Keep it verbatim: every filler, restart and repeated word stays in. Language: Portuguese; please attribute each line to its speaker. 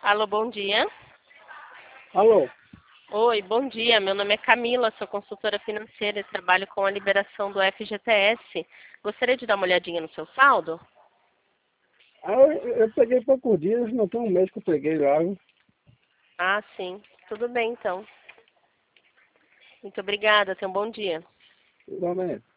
Speaker 1: Alô, bom dia.
Speaker 2: Alô?
Speaker 1: Oi, bom dia. Meu nome é Camila, sou consultora financeira e trabalho com a liberação do F G T S. Gostaria de dar uma olhadinha no seu saldo?
Speaker 2: Ah, eu, eu peguei poucos dias, não tem um mês que eu peguei lá. Viu?
Speaker 1: Ah, sim. Tudo bem, então. Muito obrigada. Tenha um bom dia.
Speaker 2: Igualmente.